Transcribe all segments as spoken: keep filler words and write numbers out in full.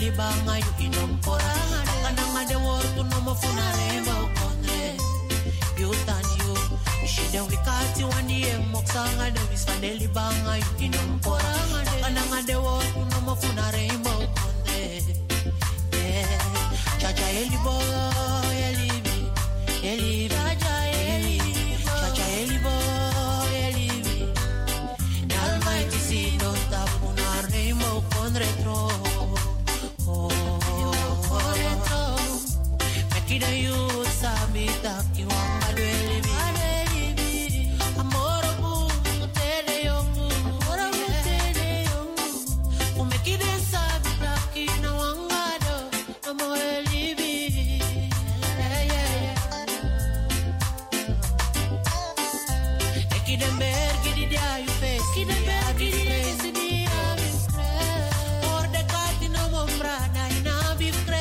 fideli banga yu inompora kananga de wortu no mo funa rainbow kondre yutan yu shide wikati wandi e moksanga de fideli banga yu inompora kananga de wortu no mo funa rainbow kondre yeah chacha eli boy eli eli chacha eli chacha eli boy eli the Almighty see don't stop una rainbow kondre tro Kida you sabi taki wanga dwele bi amoro bu tele yongu amoro bu tele yongu ume kida sabi taki na wanga do amole bi yeah yeah yeah kida ber kida dia you face kida ber kida face dia or de kati no mombra na ina bi fre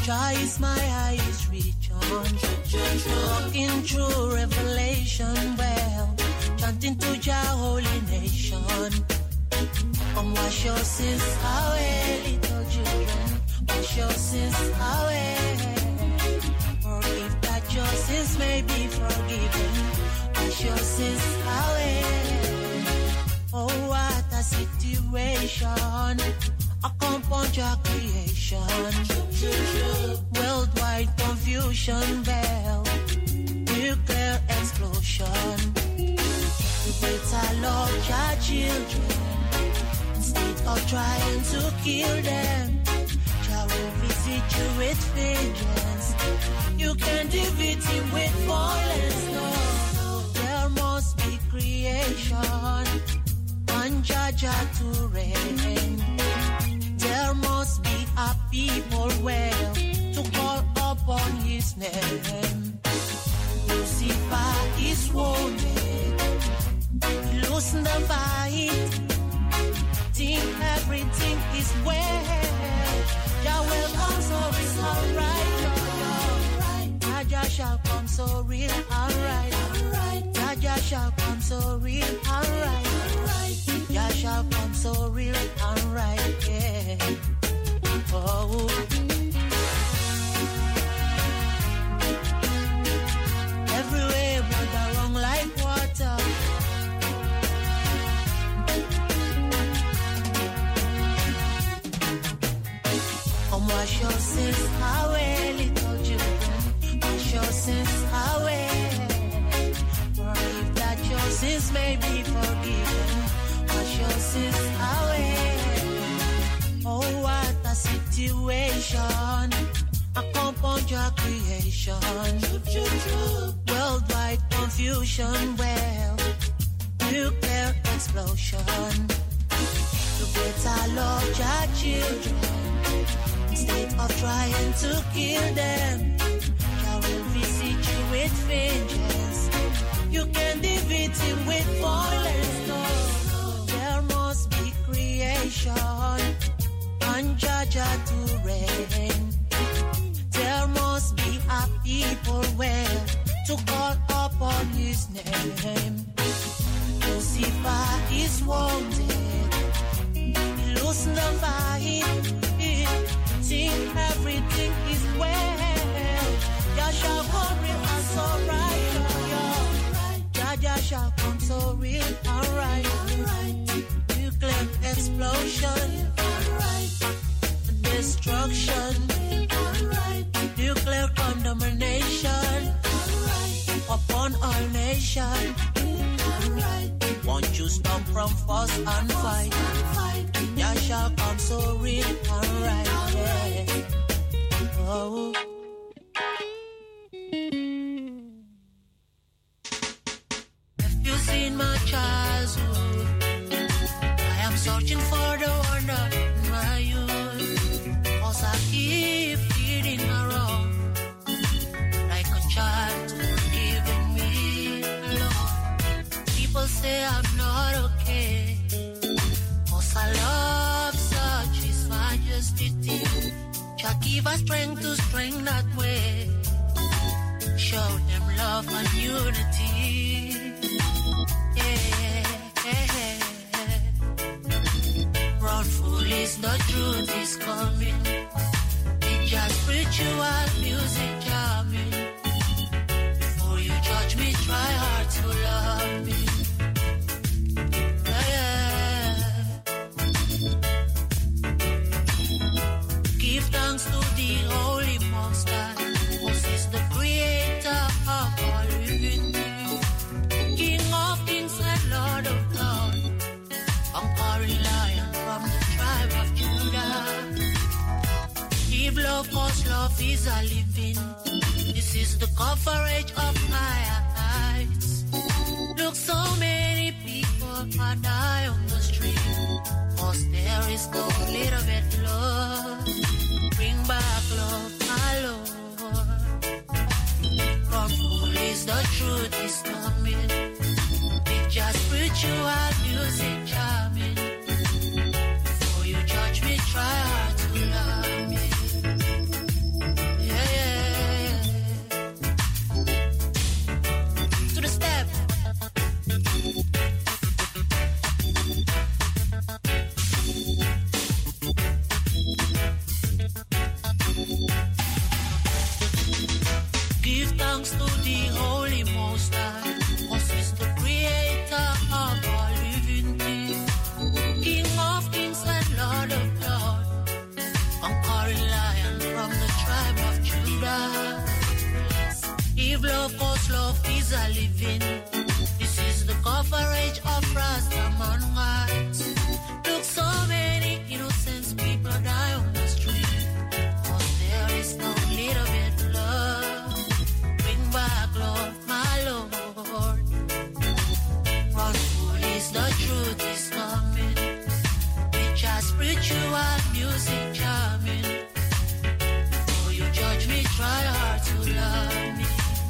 Jah is my highest reach on. Walking through revelation well, chanting to Jah holy nation. Come wash your sins away, little children. Wash your sins away. Forgive that your sins may be forgiven. Wash your sins away. Oh, what a situation. A compound your creation. Worldwide confusion bell. Nuclear explosion. You better love your children instead of trying to kill them. Jah will visit you with vengeance. You can defeat him with violence. No, there must be creation and Jah Jah to reign. There must be a people well to call upon his name. Lucifer is wounded. Loosen the fight. Think everything is well. Jah will come so real, alright. Jah Jah shall come so real, alright. Jah Jah shall come so real, alright. Jah shall come so real, alright, yeah. Oh. Everywhere but along like water. Come wash your sins away, little children. Wash your sins away. Forgive that your sins may be forgiven. Wash your sins away. Oh, what a situation. A compound your creation. Worldwide confusion, well, nuclear explosion. You better love your children instead of trying to kill them. Jah will visit you with vengeance. You can defeat him with violence. No, there must be creation and Jah Jah to reign. There must be a people well to call upon his name. Lucifer is wounded. Loosen the fight. Think everything is well. Jah shall come real and so right. Jah Jah shall come so real, alright. Nuclear explosion, destruction, nuclear condemnation upon all nations. Won't you stop from fuss and fight? Jah shall come so real, alright. Yeah. Oh. If you've seen my childhood, I am searching for the wonder in my youth. Cause I keep feeding around like a child giving me love. People say I'm not okay, cause I love such His Majesty. Jah give us strength to strength that way. Show them love and unity. Yeah, yeah, yeah. Run foolish, the truth is coming. It's just spiritual music jamming. Before you judge me, try hard to love me. Give thanks to the Holy Most High, who is the creator of all living things, King of kings and Lord of lords, conquering lion from the tribe of Judah. Give love, cause love is a living. This is the coverage of my eyes. Look, so many people are dying on the street, cause there is no little bit love. Bring back love, my Lord. Run foolish, the truth is coming. It's just spiritual music charming. Before you judge me, try hard to love me. thanks to the Holy Most High, 'cause He's the creator of all living things, King of kings and Lord of lords, conquering lion from the tribe of Judah. If love cause love is a living, this is the coverage of Rastaman rights. Look, so many innocent people die on the street, 'cause there is no little bit of love. Bring back love, my Lord. Run, police, the truth is coming. Which are spiritual music charming. Oh, you judge me, try hard to love me,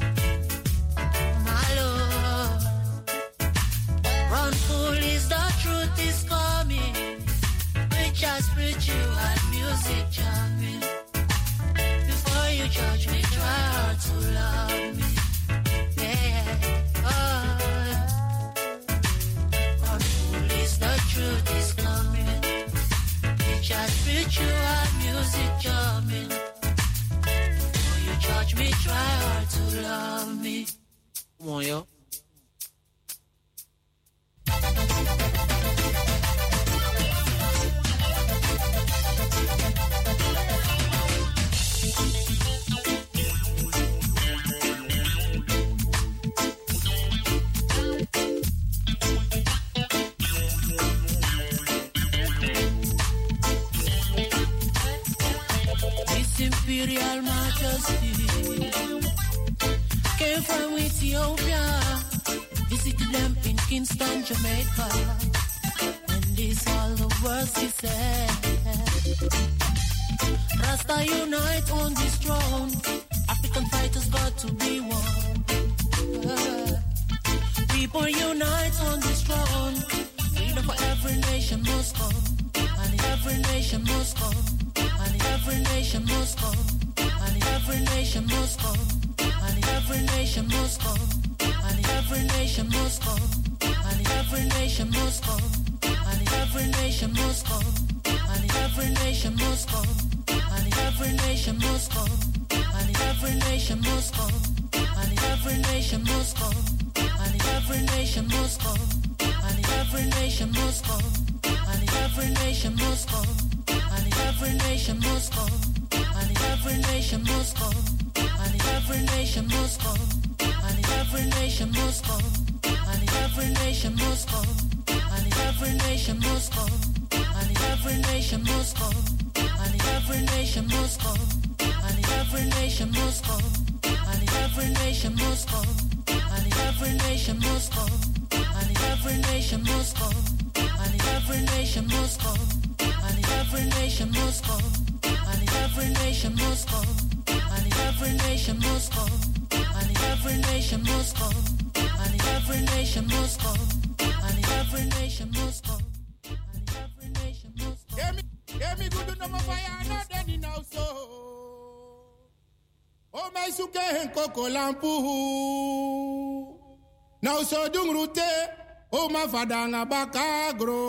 my Lord. Run, police, the truth is coming. Which are spiritual music charming. Before you judge me, try hard to love me. Yeah, oh. Run, police, the truth is coming. Which are spiritual music charming. Before you judge me, try hard to love me. Come on, yo. Imperial Majesty came from Ethiopia, visited them in Kingston, Jamaica, and this all the words he said. Rasta unite on this throne, African fighters got to be one. Uh, people unite on this throne, freedom for every nation must come, and every nation must come. And every nation must come, and every nation must come, and every nation must come, and every nation must come, and every nation must come, and every nation must come, and every nation must come, and every nation must come, and every nation must come, and every nation must come, and every nation must come, and every nation must come, and every nation must come. And every nation must come, and every nation must come, and every nation must come, and every nation must come, and every nation must come, and every nation must come, and every nation must come, and every nation must come, and every nation must come, and every nation must come, and every nation must come, and every nation must come, and every nation must come. And every nation must come, and every nation must come, and every nation must come, and every nation must come, and every nation must come, and every nation must come, and every nation must come. Hear me, hear me good no more fire, no then now so. Oh my suke en koko lampu. Now so dung rute, oh my fadanga bakagro.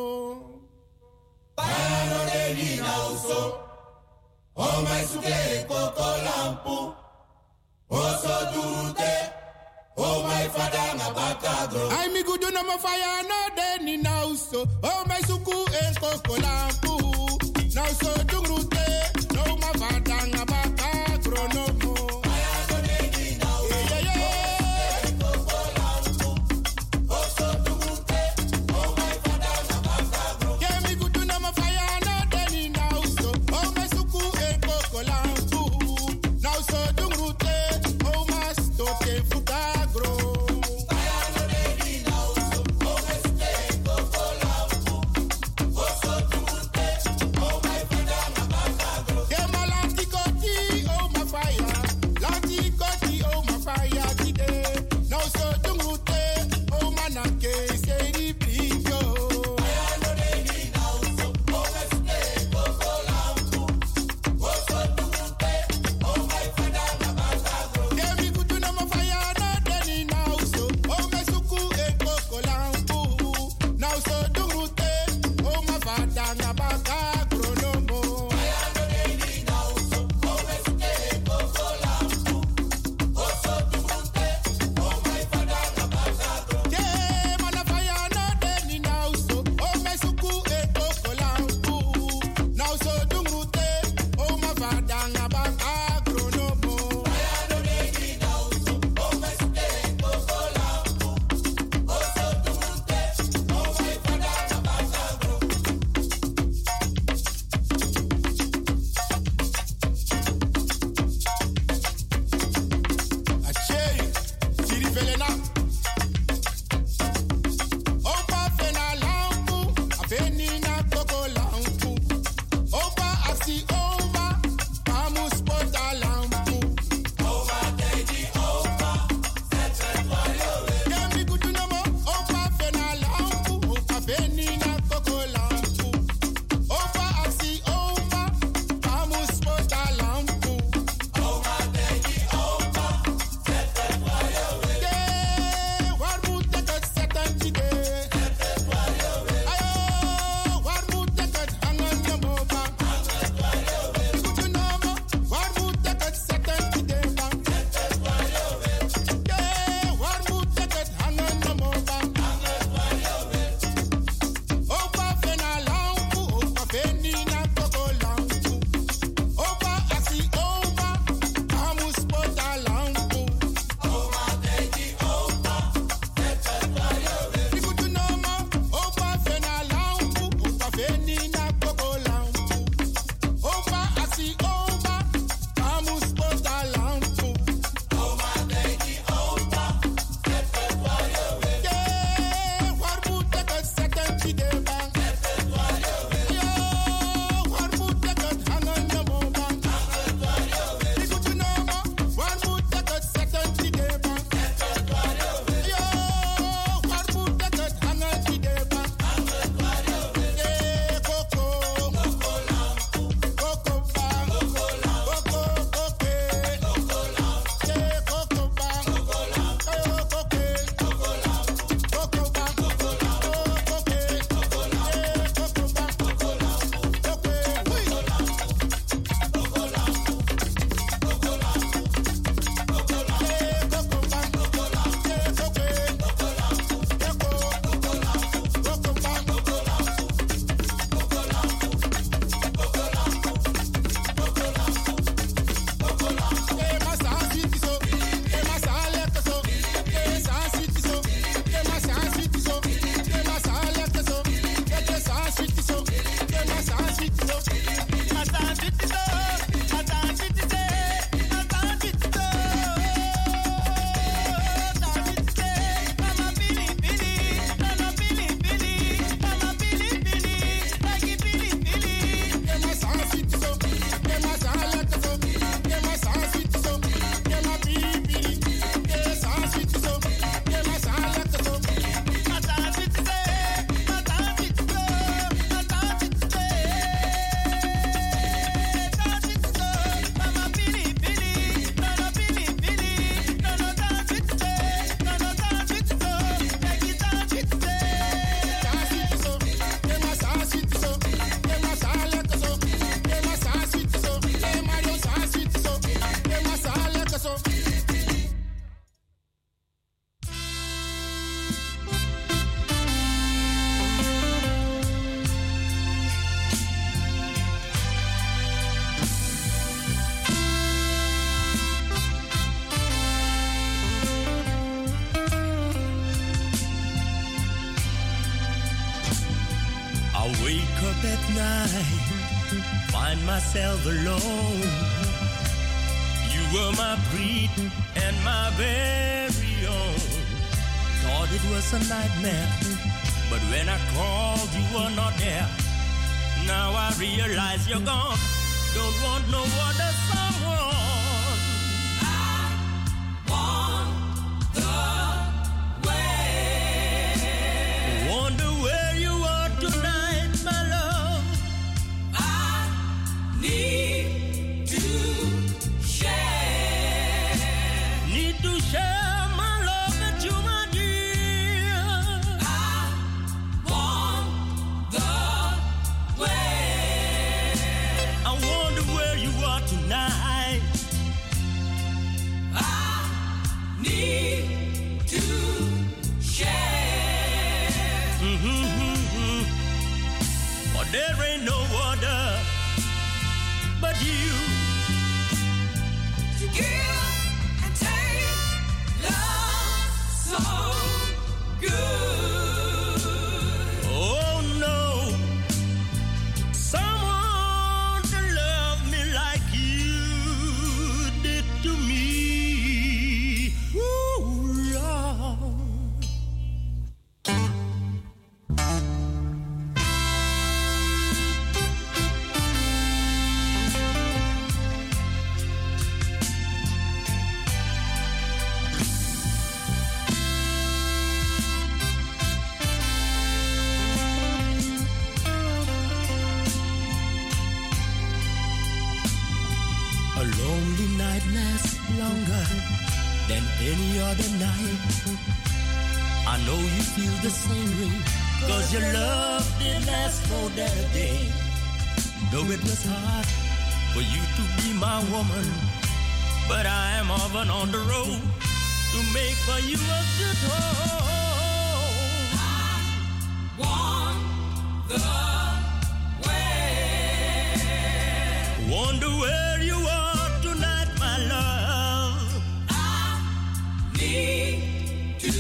Pano de nina uso, oh my suke koko lampu, oh so durute, oh my father na bakagro. I mi gudu no mo fire no de nina uso, oh my suku e koko lampu, now so durute, no my father na bakagro no mo. Pano de nina uso, yeah yeah. myself alone. You were my breed and my very own. Thought it was a nightmare, but when I called, you were not there. Now I realize you're gone. Don't want no other someone. There ain't no other but you to give and take love. any other night. I know you feel the same way, 'cause your love did last more than a day. Though it was hard for you to be my woman, but I am often on the road to make for you a good home. I want the way. Wonder where you are tonight, my love. I need to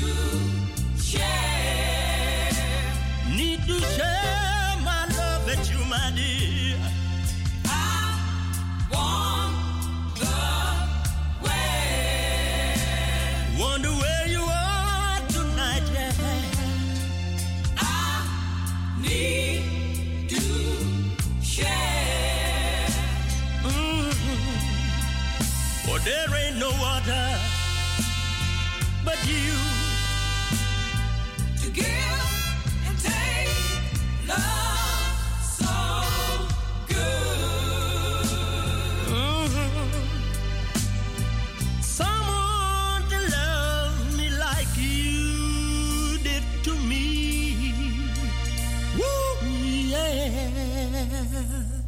share. Need to share my love with you, my dear. I want the way. Wonder where you are tonight, yeah. I need to share. Mm-hmm. For there ain't no other but you to give and take love so good. Mm-hmm. Someone to love me like you did to me. Woo, yeah.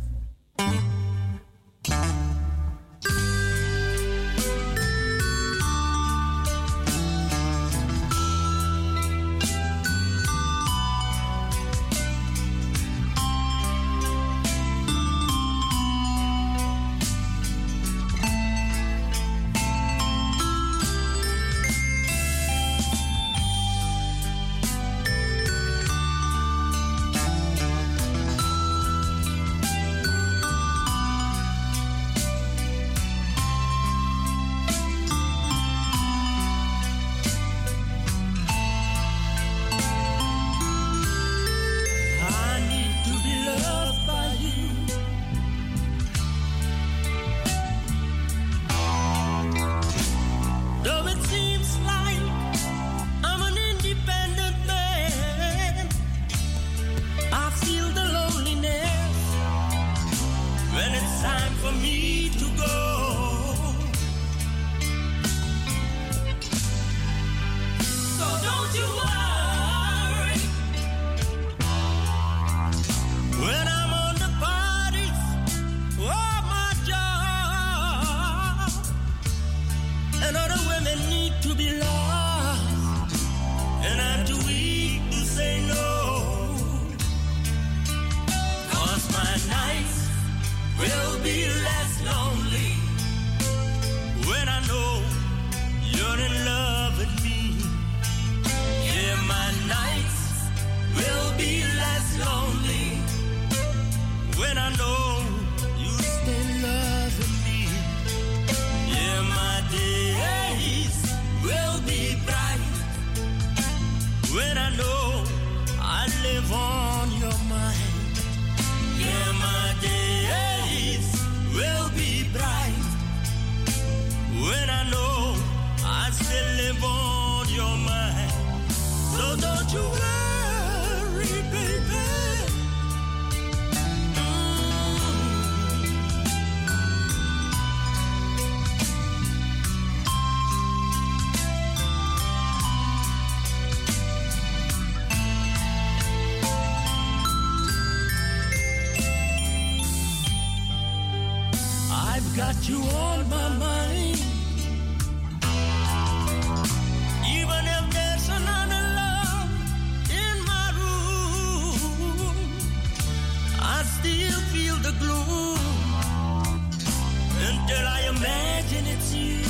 I need to be loved by you. Though it seems like I'm an independent man, I feel the loneliness when it's time for me to go. So don't you worry when I'm on the parties or my job, and other women need to be loved, and I'm too weak to say no. 'Cause my nights will be less lonely when I know you're in love with me. Yeah, my nights will be less lonely when I know you stay in love with me. Yeah, my days will be bright when I know I live on your mind. Yeah, my days will be bright when I know I still live on your mind. So don't you worry, baby. I've got you on my mind. Even if there's another love in my room, I still feel the gloom until I imagine it's you.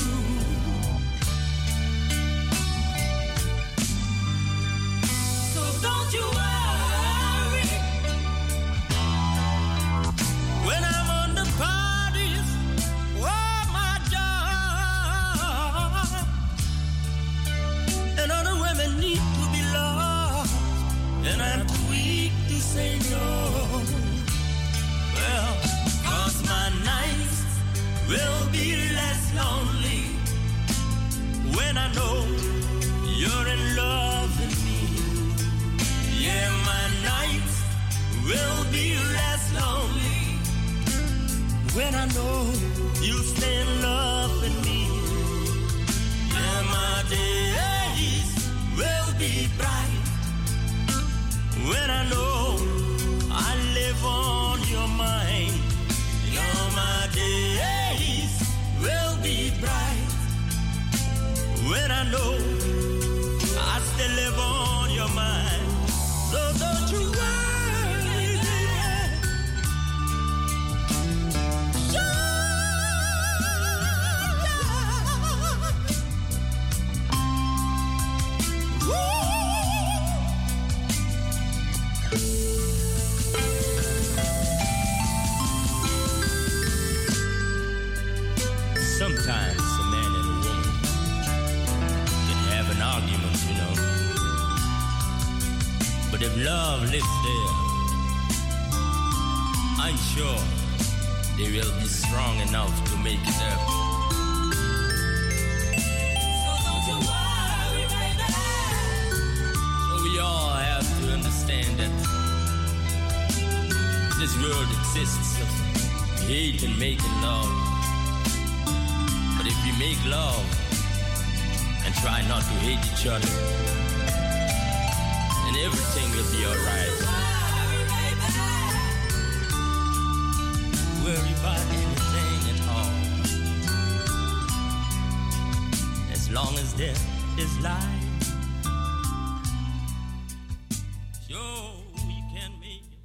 So don't you worry when I'm on the parties or my job, and other women need to be loved, and I'm too weak to say no. Well, 'cause my nights will be less lonely when I know you're in love with me. Yeah, my nights will be less lonely when I know you stay in love with me. Yeah, my know I still live on your mind. So don't you worry, baby. Sometimes a man and a woman can have an argument, you know. But if love lives there, I'm sure they will be strong enough to make it up. So don't you worry, baby. So we all have to understand that this world exists of hate and making love. But if we make love and try not to hate each other, then everything will be alright. Worry about anything at all. As long as there is life. Sure, we can make it.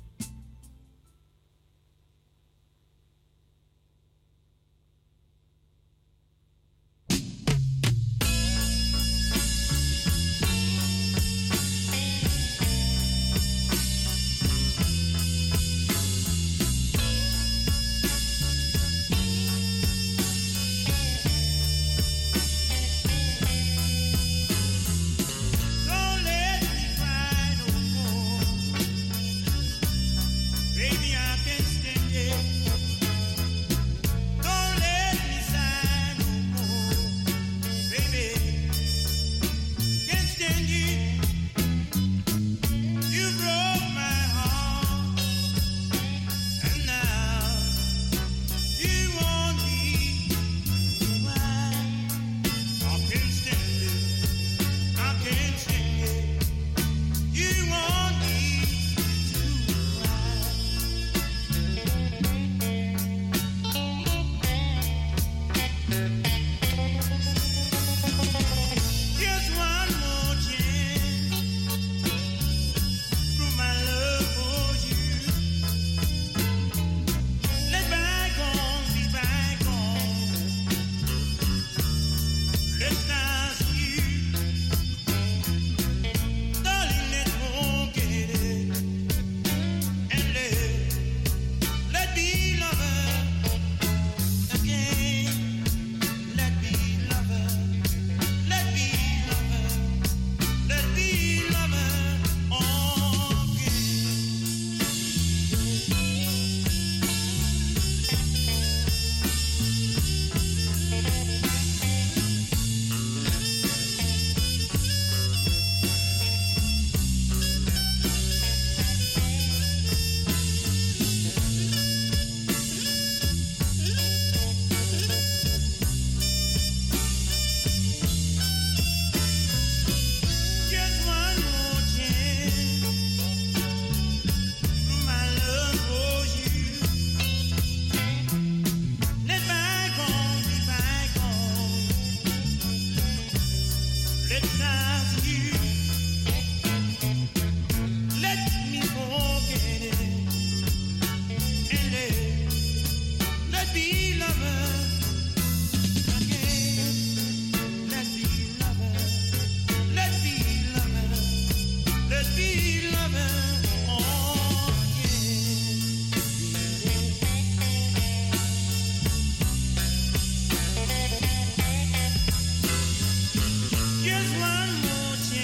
Just one more chance.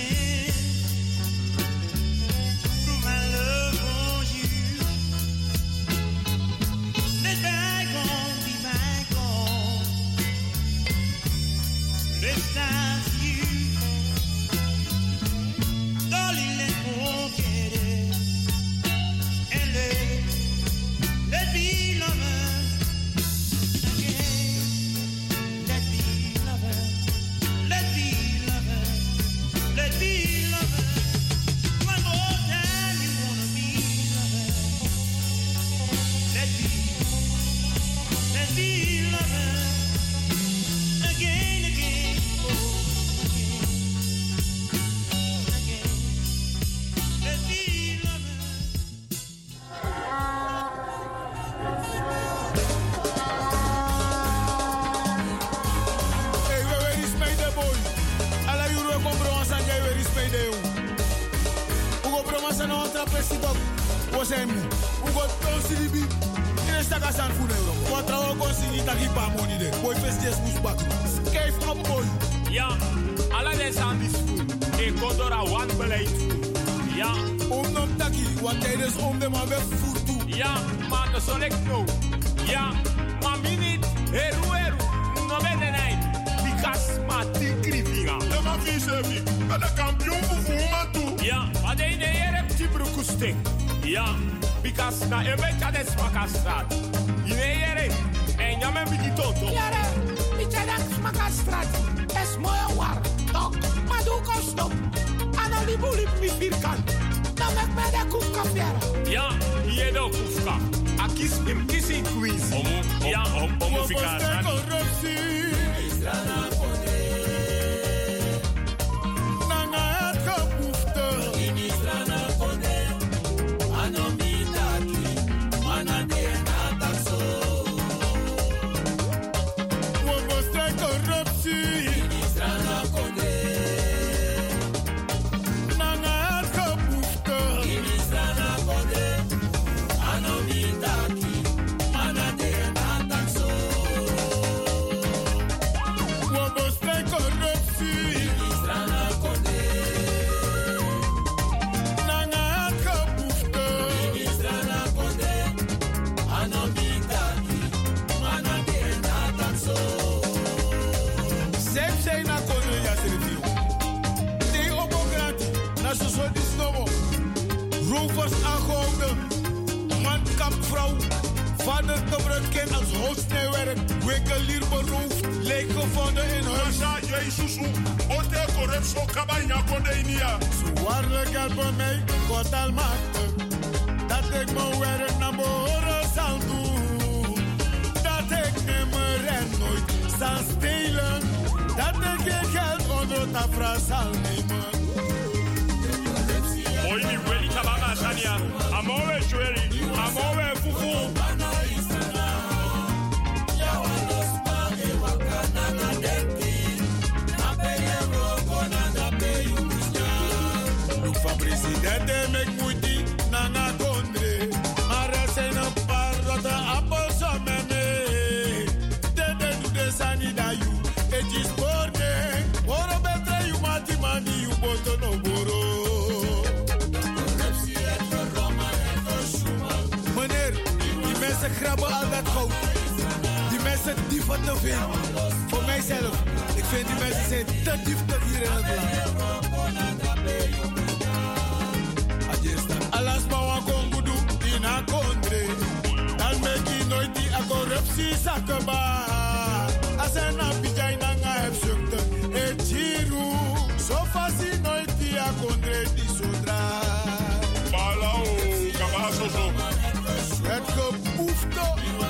pede. Ugo promasa no otra presidente. Osem. Ugo tonsilibi. Ine staka san fune euro. Wa trawo konsini taki pa money de. Boy festes musbak. Skate up boy. Ja, alla deze aan die schoen. Ik kon door een one beleid. Ja. Om nam taki, want tijdens om de man weg voert toe. Ja, maar dat zal ik nou. Ja, maar mi niet. Heru, heru. No ben de night. Die kas maar die krivinga. De man vies heavy. En de kampioen voor man toe. Ja, maar de ene hier heeft die broekusting. Ja, because na een beetje de smakastraat. Die hier en ja, men die toto. Ja, die dat smakastraat. Es mooi waar. Toch, maar doe kost op. Ana libu lip mi vierkant. Dan mek me de koefka verder. Ja, hier de koefka. A kies hem kies in quiz. Omo, ja, om om fika. Corruptie. Israël pone. Nanga het gepoefte. In Israël pone. Anomidaki. Manade na taxo. We mostrar corruptie. In Israël pone. Nanga het gepoefte. In Israël pone. Anomidaki. Manade na taxo. We mostrar corruptie. In Israël pone. Nanga het gepoefte. In Israël pone. Anomidaki. Manade na taxo. Sem sei na kono ya serviu. Te opo grati. Na so so disnomo. Rovers aangehouden. Man kampvrouw. Vader gebruikt als hoofdsnijwerk. Winkelier beroofd. Leek gevonden in huis. Rasa Jezusu. Ote corruptie kabanya kondenia. Zwaarlijk helpen mij. God almachtig. Dat ik mijn werk naar behoren zal doen. Dat ik nimmer en nooit zal stelen. Dat ik geen geld onder tafra zal nemen. Boy, ni weli kabama sania. Amowe chweri. Amowe fufu. Presidente mek muti nanga kondre. Maar er zijn een paar rotte appels om me mee. Dede du de sani da you. Het is borde. Oro betre you mati mani you boto no boro. Meneer, die mensen grabben al dat goud. Die mensen dieven te veel. Voor mijzelf, ik vind die mensen zijn te dieftig hier in het land. Alas bawa kongudu ina kondre. Dan meki nooit die a corruptie zakeba. Asena bijay nanga heb sukte. E chiru. So fasi nooit die a kondre die sodra. Balao, kabaso zo. Het gepoefte.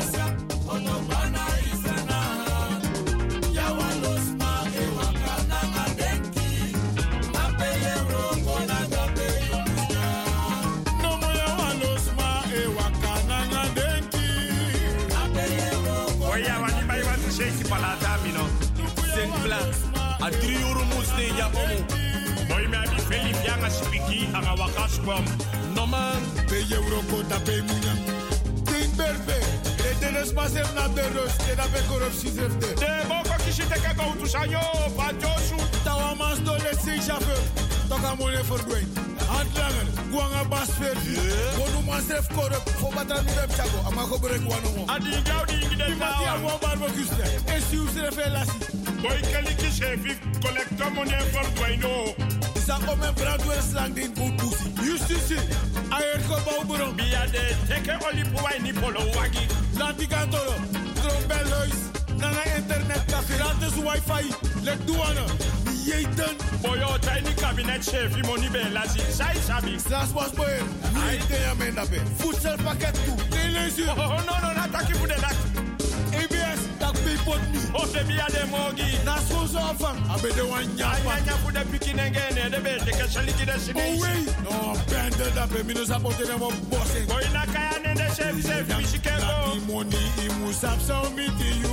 A drie euro moest je ja omo. Boy me abi Felip yanga spiki anga wakas kwam. No man. Pe euro kota pe munyam. Ding berbe. E de responsab na de rust. E da pe corruptie zefte. De boko kishi teka go tu sanyo. Pa josu. Tawa mas dole sing chauffeur. Toka mone verdwijn. Handlanger. Guanga bas verdi. Wonu mas ref corrupt. Fo batra mi dem chago. Ama go break wanu mo. Adi gauw di ingide tawa. Imati a wan barbecue ste. E si us refe lasi. Boy keliki chefi collector money verdwijn no. Isa ome brandweer slang din good pussy. Justitie. Ayer gebouw bron. Bia de teke oli puwai ni polo wagi. Lanti kantoro. Trombelhuis. Nana internet café. Gratis wifi. Lek douane. Jeten. Boyo tiny cabinet chef money be lazi. Sai sabi. Slas was boy. Ai de amenda be. Voedselpakket toe. Televisie. Oh no no na taki voor de dak. A B S tak be pot me. O se bia de mogi. Na so so afang. Abe de wan nyapa. Anya voor de pikin ngene de be de kashaliki de sine. Oh wait. No bende da be minus apote de mo bossing. Boy na kaya ne de chef chef misikego. The money imusap so me to you.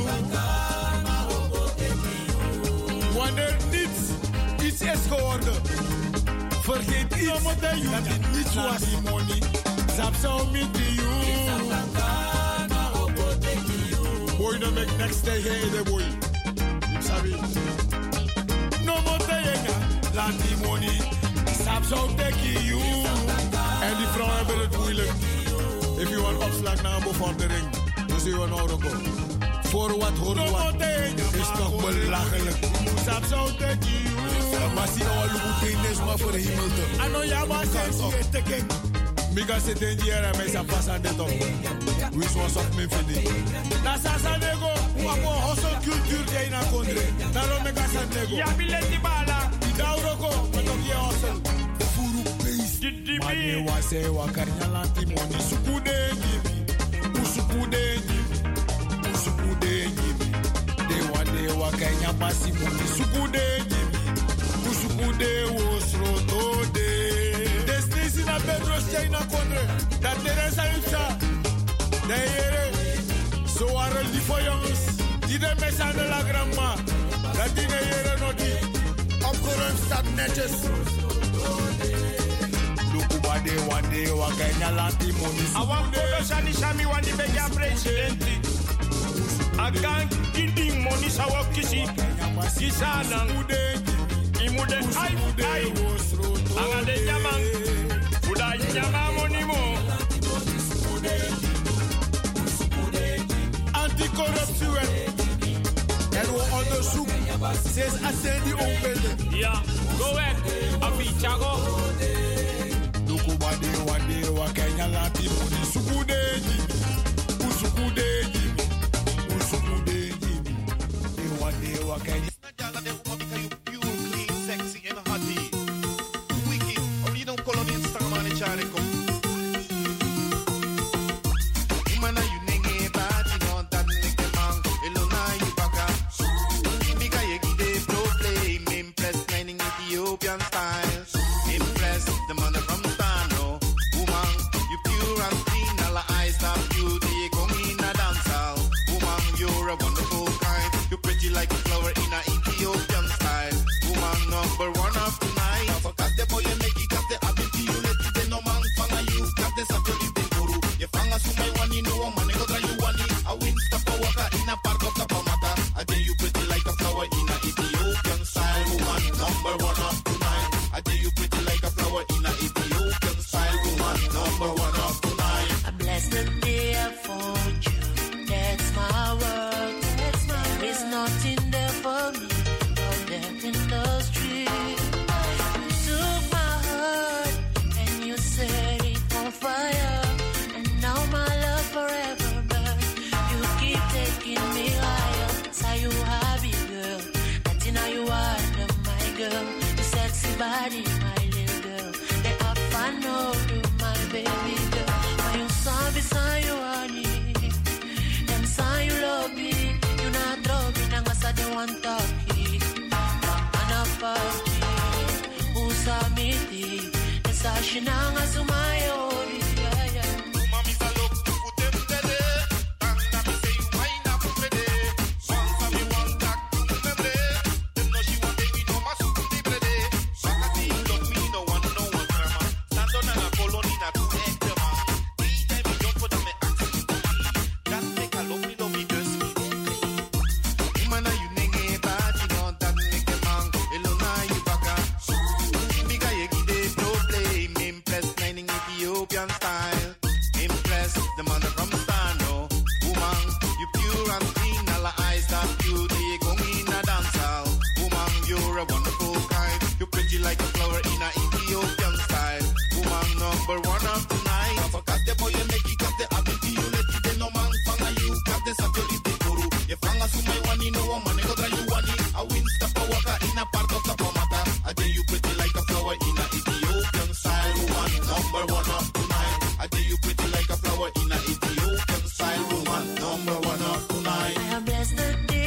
Wanneer niets iets is geworden, Vergeet iets, dat het niet was die money. Zap zou me to you. Boy, no make next day hey the boy. Sabi. No more day, laat die money. Zap zou take you. En die vrouwen hebben het moeilijk. If you want opslag naar een bevordering, dan zie je een auto komen. Voor wat hoor wat, is toch belachelijk. Zap zou take you. Maar zie je al hoe is maar voor de hemel te. I know jij was het te kijken. Because c'est un dier mais ça passe en détente. Oui, soit sauf me fini. Na sasa nego, ou ako hustle culture de na kondre. Na lo mega san nego. Ya bileti bala. Di dauroko, pero ki hustle. Furu base. Mane wa se wa karnya lanti moni sukude gibi. Usukude gibi. Usukude gibi. De wa de wa karnya basi moni sukude gibi. Usukude wosro de. Na Pedro Steina Kondre, dat Teresa Utsa, de here, zo waren die voor jongens, die de mes aan de la grandma, dat die de here nog die, opgeruimd staat netjes. Lukuba de wande, wakanya lanti moni. Awan kodo shani shami wandi beja presidenti. Akan kindi moni sawa kisi, kisana. Imude ai ai, angade nyamang. Udah nyama monimo. Anticorruptie. Er wordt onderzoek. Zes ascendi onbelde. Ja, go weg. Abichago. Lukuba de wande wa Kenya lati moni sukudeji. Usukudeji. Usukudeji. De wande wa Kenya. Charico. Imana you nenge bad, you know that nigga man. Elona you baka. Bika yegi de problem. Impress mining Ethiopian style. Impress the mother from Stano. Woman, you pure and clean. All eyes that beauty. Come in a dance hall. Woman, you're a wonderful kind. You're pretty like a flower in a Ethiopian style. Woman, number one of tonight. Forgot the boy and make it got the ability. You fanga sumai wani no one go try you wani. I win stop a waka in a park of the Pamata. I think you pretty like a flower in a Ethiopian style woman. Number one of tonight. I think you pretty like a flower in a Ethiopian style woman. Number one of tonight. I bless the day I found you. That's my word. That's my word. There is nothing there for me. But death in the street. You took my heart and you set it on fire. Body, my little girl. They up and know my baby girl. My own son beside you, honey. Them son you love me. You not drop me, nang asa de one talkie. Ana pasti, usa miti. Esa shinang asumayo.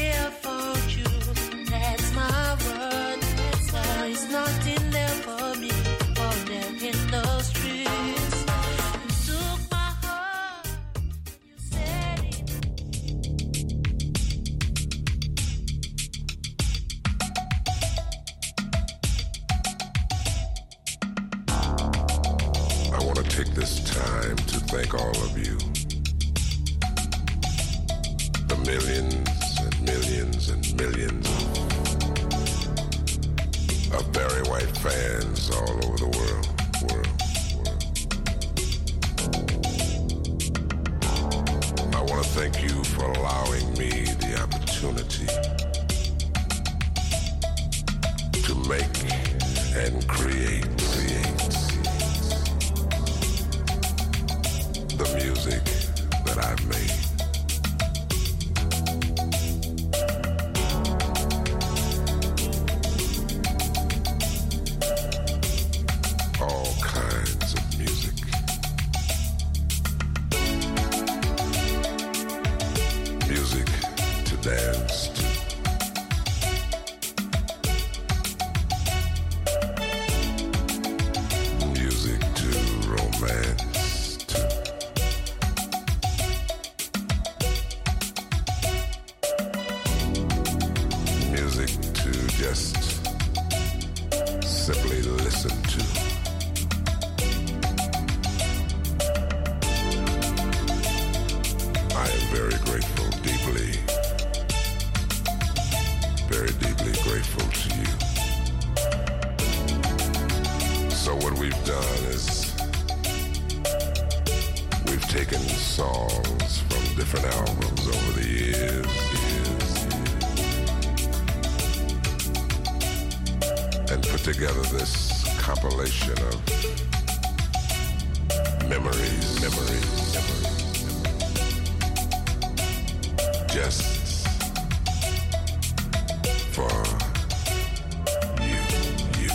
Nothing there for me. take this time to thank all of you. The millions and millions and millions of Barry White fans all over the world, world, world. I want to thank you for allowing me the opportunity to make and create, create the music that I've made. All kinds of music. Music to dance to. Music to romance to. Music to just simply listen to. I am very grateful, deeply, very deeply grateful to you. So what we've done is we've taken songs from different albums over the years, years, years, and put together this compilation of memories, memories, memories. Just for you, you,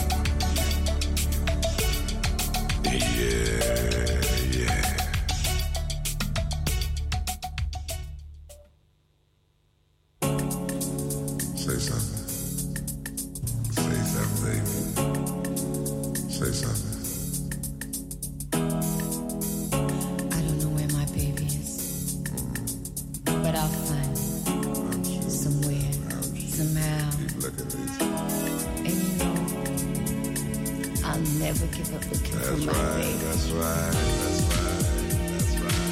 yeah, yeah. Say something. Say something, baby. Say something. I don't know where my baby is, but I'll find him somewhere, somehow. Keep looking at these. And you know, I'll never give up looking for That's my right, baby. that's right, that's right, that's right.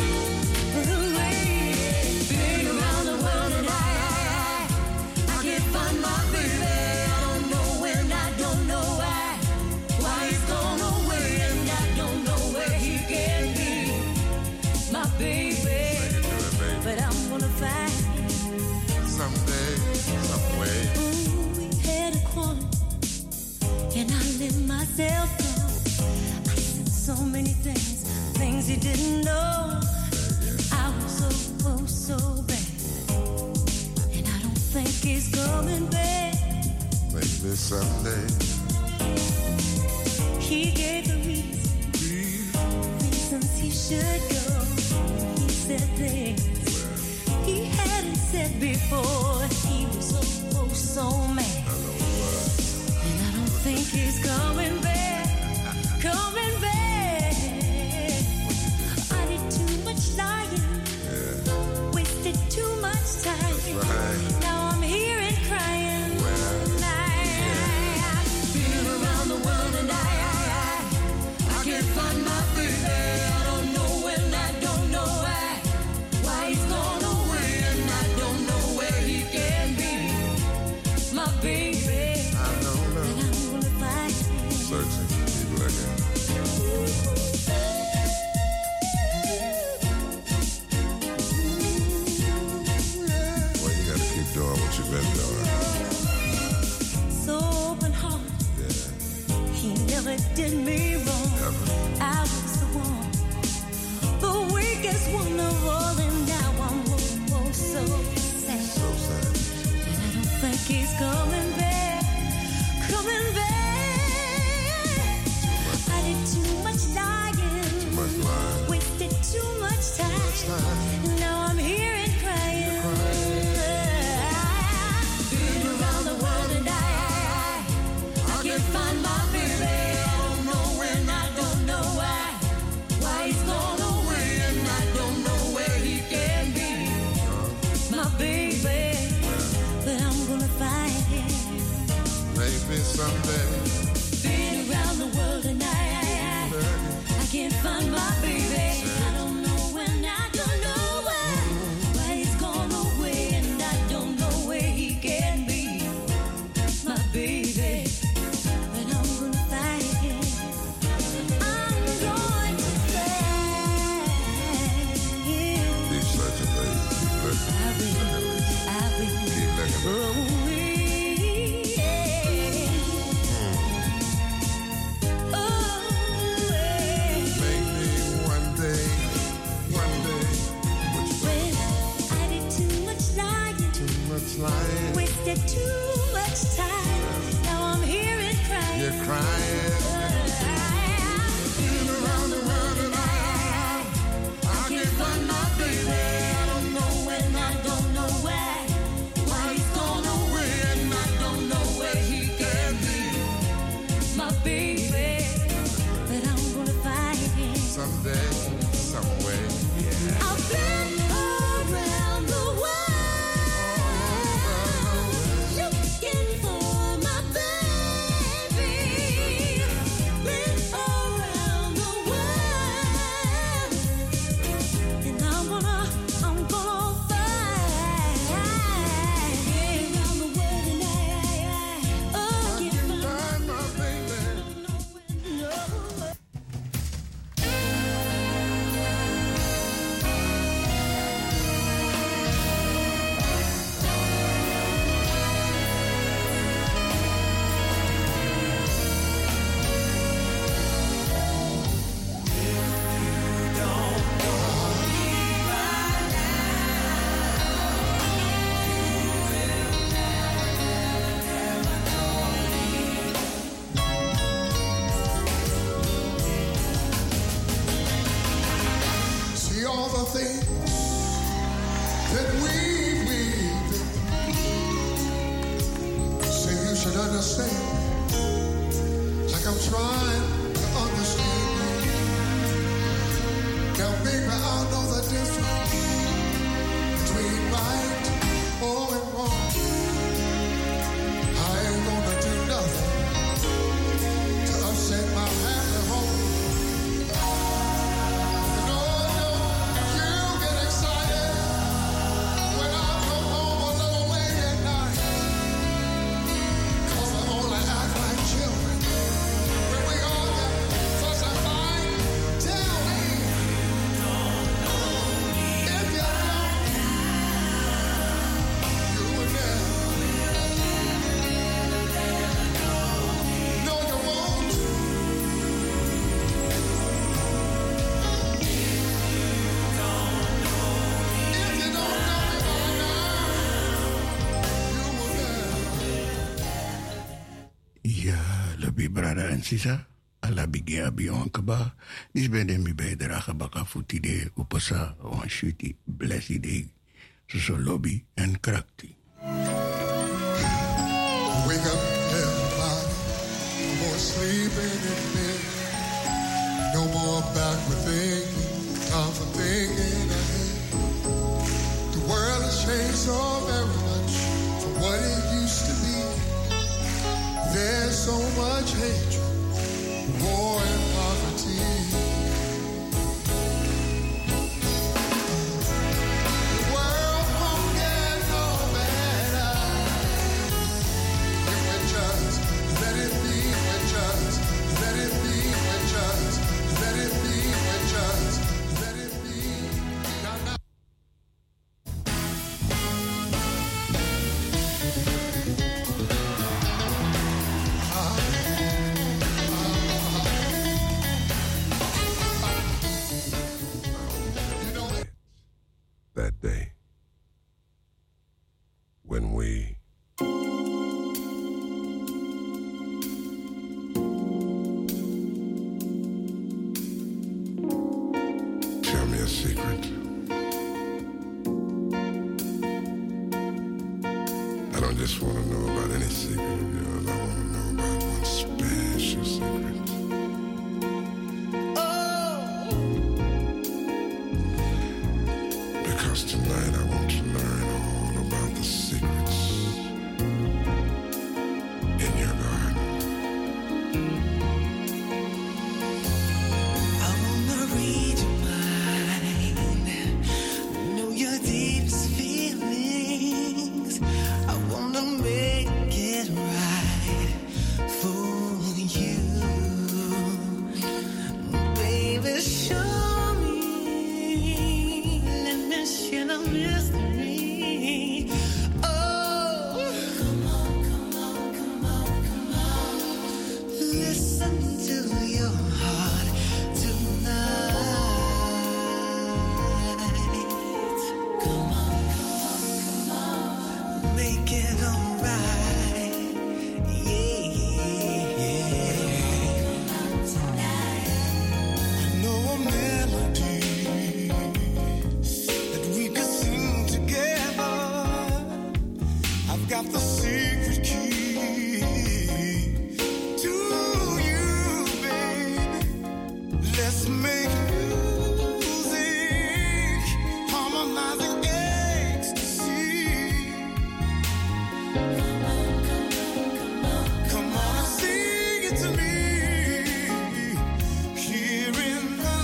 Been around the world and I, I, I can't find my baby. I don't know when, I don't know why. Why he's gone away and I don't know where he can be. My baby, How you doing, baby? but I'm gonna find him. Someday, some way. Ooh, we had a quarrel and I let myself go. I said so many things, things he didn't know. I was so, oh, so bad. And I don't think he's coming back. Maybe someday. He gave the reason, reasons he should go. He said things he hadn't said before. He was so, oh, so mad. And I don't think he's coming back, coming back. I did too much lying, wasted too much time. Right. Now I'm here and crying. I've been around the world and I, I, I, I can't find my baby. I don't know when, I don't know why. Why he's gone away and I don't know where he can be. My baby, I know and now. I'm gonna find him. Searching, keep looking. Well, you gotta keep doing what you've been doing. So open heart, Yeah, he never did me wrong. never. I was the one, the weakest one of all, and now I'm oh, oh, so sad. So sad. And I don't think he's coming back, coming back. I did too much lying, Too much lying. wasted too much time. time. Now I'm here and crying. Been around the world and I, I, I, I can't find my baby. I don't know when, I don't know why. Why he's gone away and I don't know where he can be. My baby, but I'm gonna find him. Maybe someday. Been around the world and I, I, I, I can't find my baby. I don't know when, I don't know why. Why he's gone away and I don't know where he can be. My baby, but I'm gonna find him. I'm going to find him. He's such a baby. I've been, I've been, oh, Lying. Wasted too much time. Now I'm here and crying. You're crying. Been around the world and I, I, I can't find my baby. I don't know when, I don't know why. Why he's gone away and I don't know where he can be. My baby, but I'm gonna find him someday, some way. Yeah. I've been around the world. Sisa ala bigia bion kaba dis bende mi be dra baka futide upasa on shuti blessed so so lobby and krakti. Wake up everybody, no more sleeping in bed, no more backward thinking, time for thinking ahead. The world has changed so very much from what it used to be. There's so much hatred, war and poverty. The world won't get no better if we just let it be. We just let it be. We just let it be. We just let it be. Now, now. That day when we tell me a secret. I don't just want to know about any secret of yours. I want to know about one special secret. Because tonight I want to learn all about the secrets in your garden. I listen to your heart tonight. Come on, come on, make it alright. Yeah, yeah. I know a melody that we could sing together. I've got the secret key to you, baby. Let's make music, harmonizing ecstasy. Come on, come on, come on, come on and sing it to me. Here in the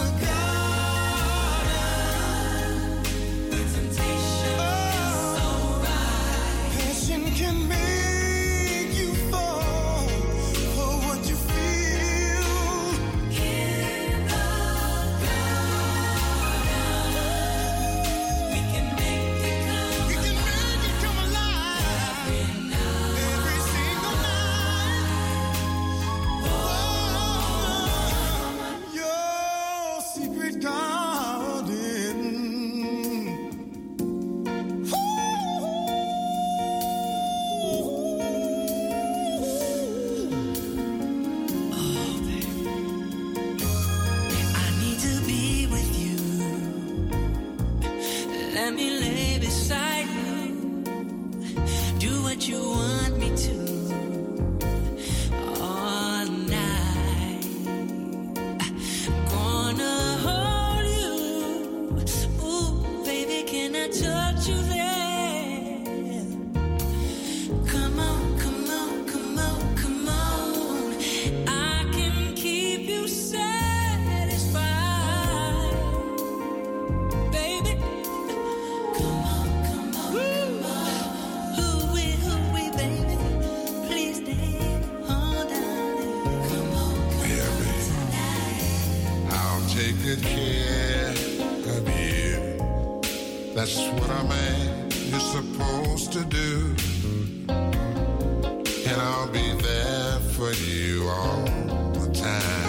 garden, the temptation is so right. Passion can make you fall for what you feel. In the garden, we can make it come. We can make it come alive. Every single night. Oh, your secret garden. I need to be with you. Let me lay beside you. Do what you want me to. All night. Gonna hold you. Ooh, baby, can I touch you there? Come on, come on, come on, come on. I can keep you satisfied, baby. Come on, come on, come on. Hooey, hooey, baby. Please stay on down. Come on, come Yeah, on baby. tonight. I'll take good care of you. That's what a man is supposed to do. And I'll be there for you all the time.